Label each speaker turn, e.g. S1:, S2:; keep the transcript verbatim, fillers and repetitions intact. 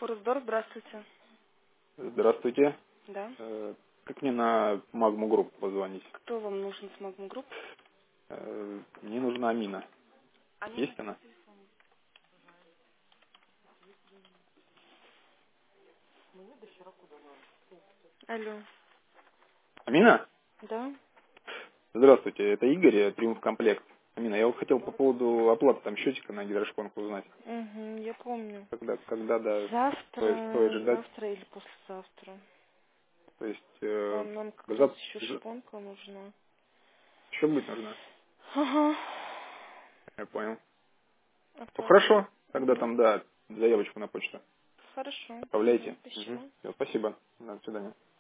S1: Форсдор, здравствуйте.
S2: Здравствуйте.
S1: Да.
S2: Э, Как мне на Магму Групп позвонить?
S1: Кто вам нужен с Магма Групп?
S2: Э, Мне нужна Амина.
S1: Амина.
S2: Есть она?
S1: Алло.
S2: Амина?
S1: Да?
S2: Здравствуйте, это Игорь, э, Триумф Комплект. Амина, я вот хотел по поводу оплаты там счетчика на гидрошконку узнать.
S1: Угу, я помню.
S2: Когда, когда да, стоит, стоит
S1: Завтра,
S2: ждать.
S1: завтра или послезавтра.
S2: То есть э,
S1: Вам нам как раз
S2: зап-
S1: еще
S2: за-
S1: шпонка нужна.
S2: еще быть нужна.
S1: Ага.
S2: Я понял. Ну
S1: Оплата.
S2: хорошо, тогда
S1: Угу.
S2: там, да, заявочку на почту.
S1: Хорошо. Угу.
S2: Отправляйте. Угу.
S1: Спасибо.
S2: Все, спасибо. Да, до свидания.